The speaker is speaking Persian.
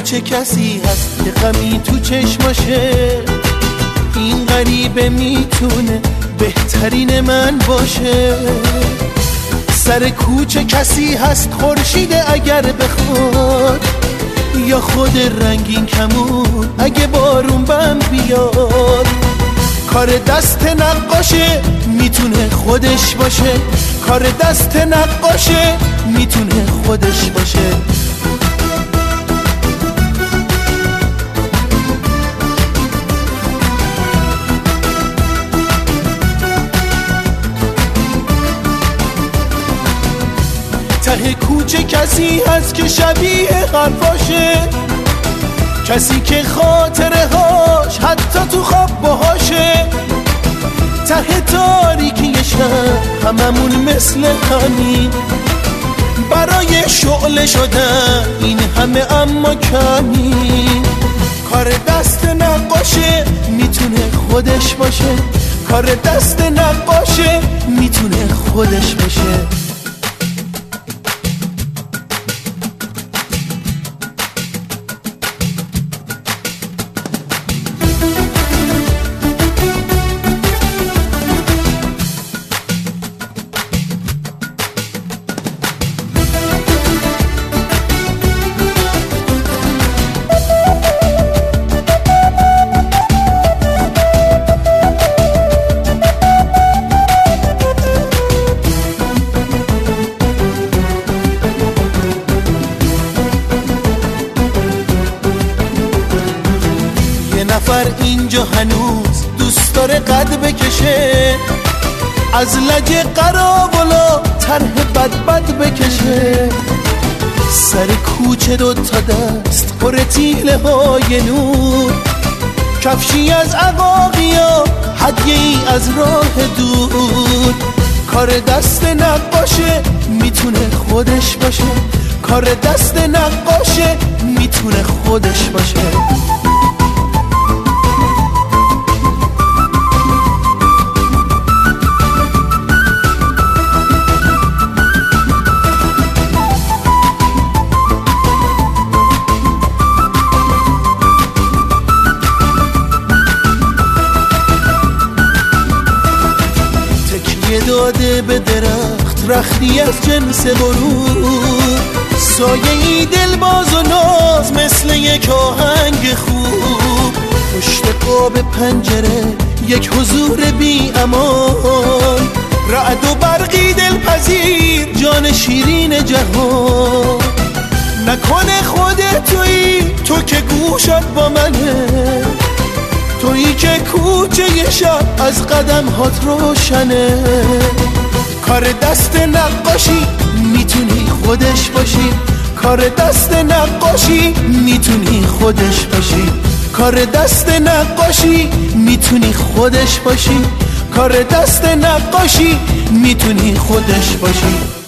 کوچه کسی هست که غمی تو چشماشه، این غریبه میتونه بهترین من باشه. سر کوچه کسی هست خورشیده اگر بخواد، یا خود رنگین کمون اگه بارون بم بیاد. کار دست نقاشه میتونه خودش باشه، کار دست نقاشه میتونه خودش باشه. ته کوچه کسی هست که شبیه حرفاشه، کسی که خاطره هاش حتی تو خواب باهاشه. ته تاریکی شب هممون مثل همین، برای شعله شدن این همه اما کمی. کار دست نقاشه میتونه خودش باشه، کار دست نقاشه میتونه خودش باشه. نفر اینجا هنوز دوست داره قد بکشه، از لجه قراولا طرح بد بکشه. سر کوچه دو تا دست پر تیله های نور، کفشی از عقاقیا هدیه ای از راه دور. کار دست نقاشه میتونه خودش باشه، کار دست نقاشه میتونه خودش باشه. داده به درخت رختی از جنس غرور، سایه ای دل باز و ناز مثل یک آهنگ خوب. پشت قاب پنجره یک حضور بی امان، رعد و برقی دلپذیر جان شیرین جهان. نکنه خودت تویی تو که گوشت با منه، تویی که کوچه شب از قدم هات روشنه. کار دست نقاشی میتونی خودش باشی، کار دست نقاشی میتونی خودش باشی. کار دست نقاشی میتونی خودش باشی، کار دست نقاشی میتونی خودش باشی.